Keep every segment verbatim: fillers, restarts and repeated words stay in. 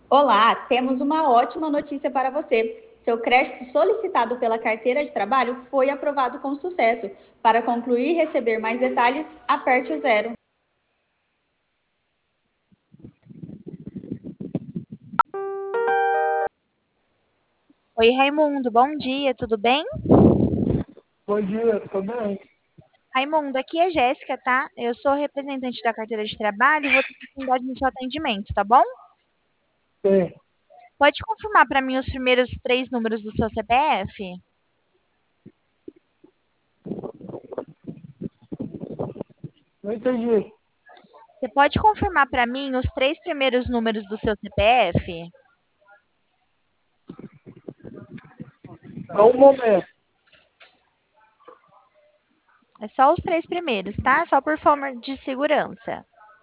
Olá, temos uma ótima notícia para você. Seu crédito solicitado pela carteira de trabalho foi aprovado com sucesso. Para concluir e receber mais detalhes, aperte o zero. Oi, Raimundo, bom dia, tudo bem? Bom dia, tudo bem? Raimundo, aqui é Jéssica, tá? Eu sou representante da carteira de trabalho e vou ter oportunidade no seu atendimento, tá bom? Sim, Pode confirmar para mim os primeiros três números do seu C P F? não entendi. Você pode confirmar para mim os três primeiros números do seu C P F? Só um momento. É só os três primeiros, tá? Só por forma de segurança.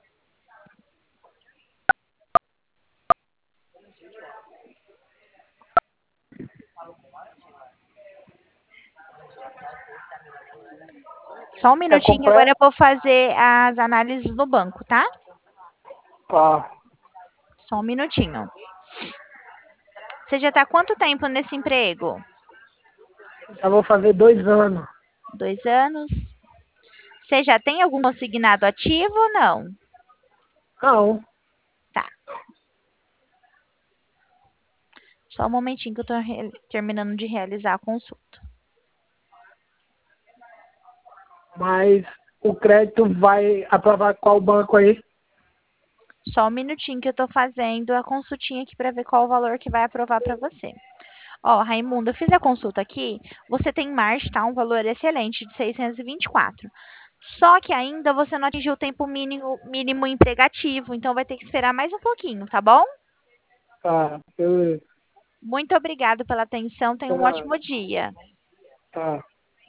Só um É minutinho, agora eu completo? vou fazer as análises no banco, tá? Tá. Só um minutinho. Você já está há quanto tempo nesse emprego? Já vou fazer dois anos. Dois anos. Você já tem algum consignado ativo ou não? Não, Tá. Só um momentinho que eu estou terminando de realizar a consulta. mas o crédito vai aprovar qual banco aí? Só um minutinho que eu estou fazendo a consultinha aqui para ver qual o valor que vai aprovar para você. Ó, Raimundo, eu fiz a consulta aqui. Você tem margem, tá? Um valor excelente de seiscentos e vinte e quatro. Só que ainda você não atingiu o tempo mínimo, mínimo empregativo, então vai ter que esperar mais um pouquinho, tá bom? Tá, beleza. Muito obrigada pela atenção. Tenha um Tá, ótimo dia. tá.